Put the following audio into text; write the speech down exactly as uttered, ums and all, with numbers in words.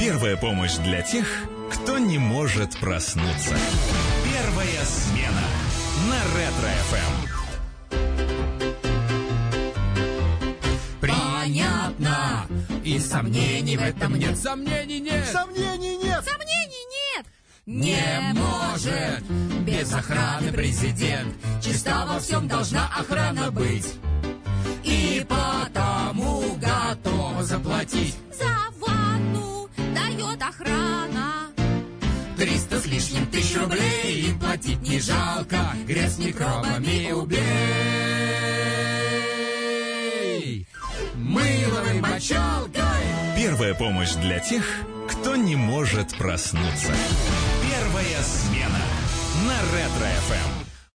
Первая помощь для тех, кто не может проснуться. Первая смена на Ретро-эф эм. Понятно, и сомнений в этом нет. Сомнений нет. Сомнений нет. Сомнений нет. Не может без охраны президент. Чиста во всем должна охрана быть. И потому готова заплатить. За ванну дает охрана. Триста с лишним тысяч рублей. Им платить не жалко. Грязь микробами убей. Мыловой мочалкой. Первая помощь для тех, кто не может проснуться. Первая смена на Ретро-эф эм.